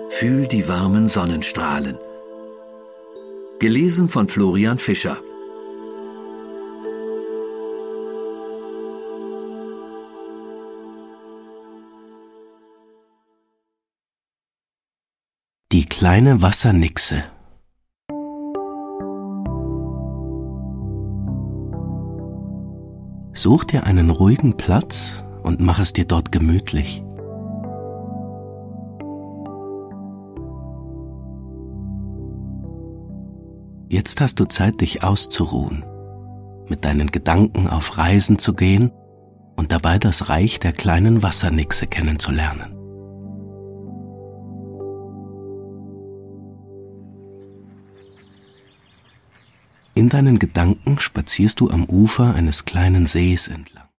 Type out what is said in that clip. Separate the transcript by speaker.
Speaker 1: Fühl die warmen Sonnenstrahlen. Gelesen von Florian Fischer.
Speaker 2: Die kleine Wassernixe. Such dir einen ruhigen Platz und mach es dir dort gemütlich. Jetzt hast du Zeit, dich auszuruhen, mit deinen Gedanken auf Reisen zu gehen und dabei das Reich der kleinen Wassernixe kennenzulernen. In deinen Gedanken spazierst du am Ufer eines kleinen Sees entlang.